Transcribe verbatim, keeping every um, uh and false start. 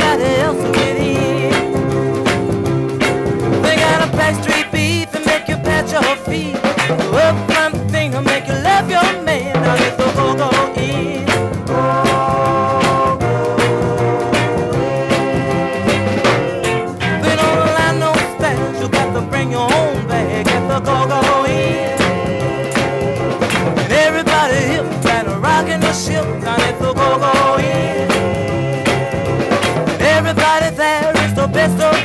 everybody else will get in. They got a backstreet beat to make you pat your feet. Up front thing to make you love your man. Now let the go-go in. They don't allow no stash. You got to bring your own bag. Get the go-go in. And everybody hip trying to rock in the ship. Now let the go-go in. And everybody there is the best of